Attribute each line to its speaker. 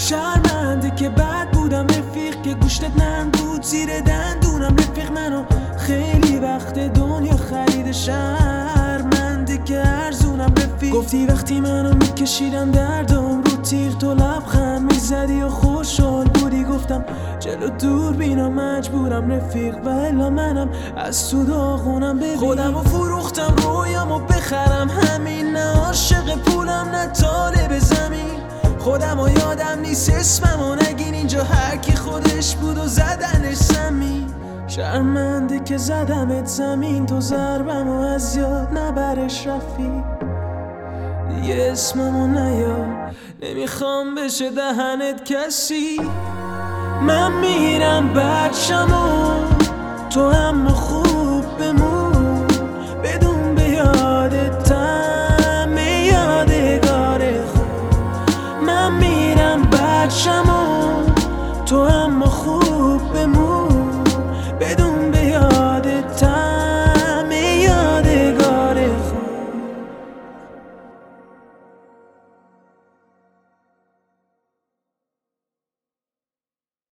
Speaker 1: شرمنده که بد بودم رفیق، که گوشتت نرم بود زیر دندونم رفیق. منو خیلی وقت دنیا خرید، شرمنده که ارزونم رفیق. گفتی وقتی منو میکشیدم دردم رو تیغ، تو لبخند میزدی و خوشحال بودی. گفتم جلو دور بینم مجبورم رفیق، و الا منم از تو داغونم. ببین خودمو فروختم رویامو بخرم، همین نه عاشق پولم نه طالب زمین. خودمو یادم نیست اسممو نگین، اینجا هر کی خودش بود و زدنش زمین. شرمنده که زدمت زمین، تو ضربمو از یاد نبرش رفیق. دیگه اسممو نیار، نمیخوام بشه دهنت کسی. من میرم بچمو، تو هم خوب بمون.